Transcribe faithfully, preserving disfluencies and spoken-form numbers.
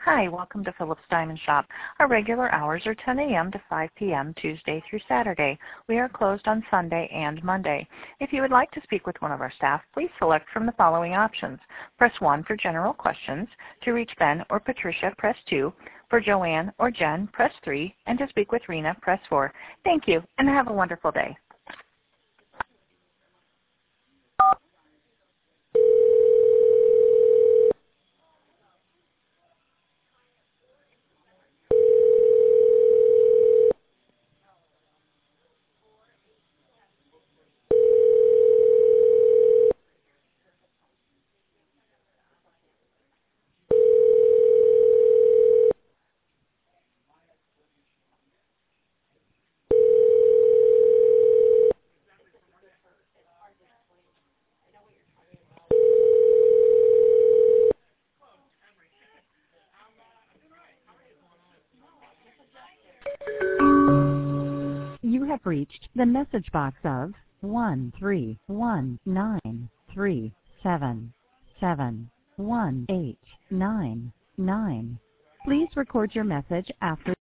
Hi, welcome to Phillips Diamond Shop. Our regular hours are ten a m to five p m Tuesday through Saturday. We are closed on Sunday and Monday. If you would like to speak with one of our staff, please select from the following options. Press one for general questions. To reach Ben or Patricia, press two. For Joanne or Jen, press three. And to speak with Rena, press four. Thank you, and have a wonderful day. You have reached the message box of one three one nine three seven seven one eight nine nine. Please record your message after